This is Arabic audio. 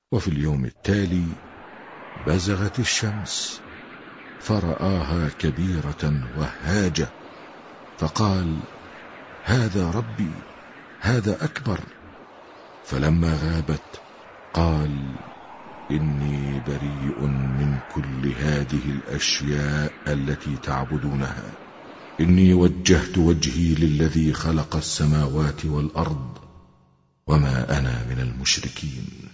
وفي اليوم التالي بزغت الشمس فرآها كبيرة وهاجة، فقال: هذا ربي، هذا أكبر. فلما غابت قال: إني بريء من كل هذه الأشياء التي تعبدونها، إني وجهت وجهي للذي خلق السماوات والأرض، وما أنا من المشركين.